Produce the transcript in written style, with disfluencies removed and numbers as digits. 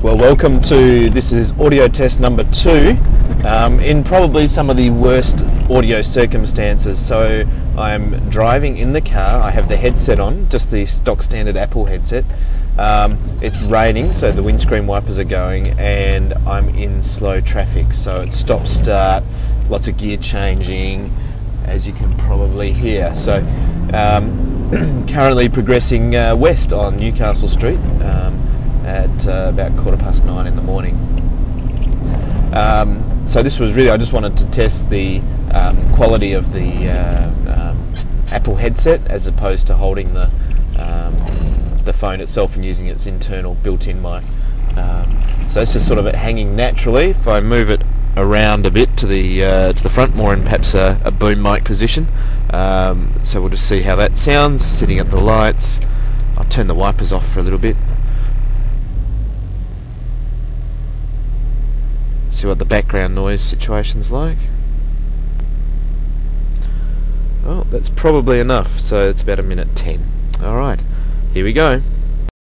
Well, welcome to, this is audio test number 2 in probably some of the worst audio circumstances. So I'm driving in the car, I have the headset on, just the stock standard Apple headset. It's raining, so the windscreen wipers are going, and I'm in slow traffic, so it's stop start, lots of gear changing, as you can probably hear. So currently progressing west on Newcastle Street at about 9:15 in the morning. So this was really, I just wanted to test the quality of the Apple headset as opposed to holding the phone itself and using its internal built-in mic. So it's just sort of it hanging naturally. If I move it around a bit to the front, more in perhaps a boom mic position. So we'll just see how that sounds, sitting at the lights. I'll turn the wipers off for a little bit. See what the background noise situation's like. Oh, that's probably enough, so it's about 1:10. Alright, here we go.